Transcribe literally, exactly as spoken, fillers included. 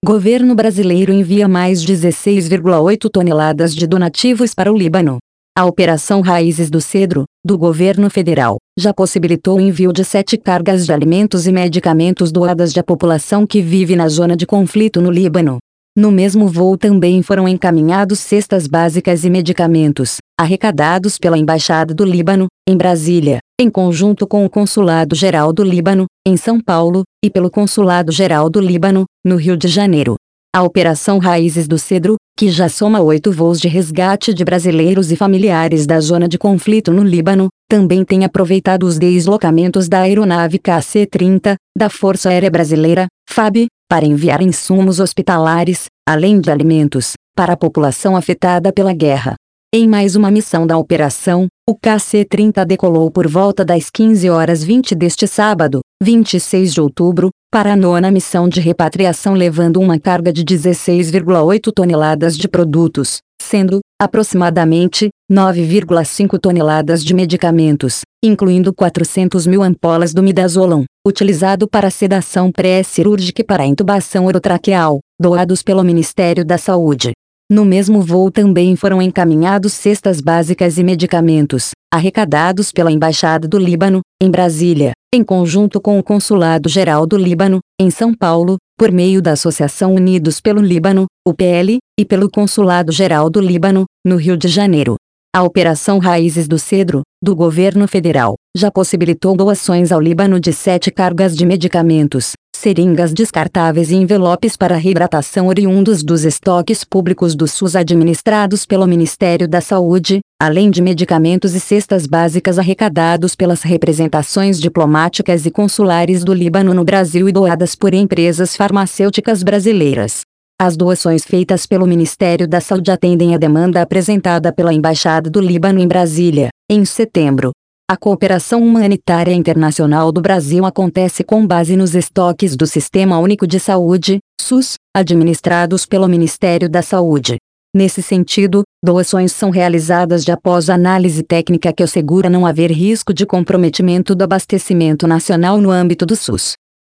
Governo brasileiro envia mais dezesseis vírgula oito toneladas de donativos para o Líbano. A Operação Raízes do Cedro, do governo federal, já possibilitou o envio de sete cargas de alimentos e medicamentos doadas à população que vive na zona de conflito no Líbano. No mesmo voo também foram encaminhados cestas básicas e medicamentos, arrecadados pela Embaixada do Líbano, em Brasília, em conjunto com o Consulado-Geral do Líbano, em São Paulo, e pelo Consulado-Geral do Líbano, no Rio de Janeiro. A Operação Raízes do Cedro, que já soma oito voos de resgate de brasileiros e familiares da zona de conflito no Líbano, também tem aproveitado os deslocamentos da aeronave K C trinta, da Força Aérea Brasileira, F A B, para enviar insumos hospitalares, além de alimentos, para a população afetada pela guerra. Em mais uma missão da operação, o K C trinta decolou por volta das quinze horas e vinte deste sábado, vinte e seis de outubro, para a nona missão de repatriação levando uma carga de dezesseis vírgula oito toneladas de produtos, sendo, aproximadamente, nove vírgula cinco toneladas de medicamentos, incluindo quatrocentas mil ampolas do midazolam, utilizado para sedação pré-cirúrgica e para intubação orotraqueal, doados pelo Ministério da Saúde. No mesmo voo também foram encaminhados cestas básicas e medicamentos, arrecadados pela Embaixada do Líbano, em Brasília, em conjunto com o Consulado-Geral do Líbano, em São Paulo, por meio da Associação Unidos pelo Líbano, U P L, e pelo Consulado-Geral do Líbano, no Rio de Janeiro. A Operação Raízes do Cedro, do governo federal, já possibilitou doações ao Líbano de sete cargas de medicamentos, seringas descartáveis e envelopes para reidratação oriundos dos estoques públicos do SUS administrados pelo Ministério da Saúde, além de medicamentos e cestas básicas arrecadados pelas representações diplomáticas e consulares do Líbano no Brasil e doadas por empresas farmacêuticas brasileiras. As doações feitas pelo Ministério da Saúde atendem à demanda apresentada pela Embaixada do Líbano em Brasília, em setembro. A cooperação humanitária internacional do Brasil acontece com base nos estoques do Sistema Único de Saúde, SUS, administrados pelo Ministério da Saúde. Nesse sentido, doações são realizadas de após análise técnica que assegura não haver risco de comprometimento do abastecimento nacional no âmbito do SUS.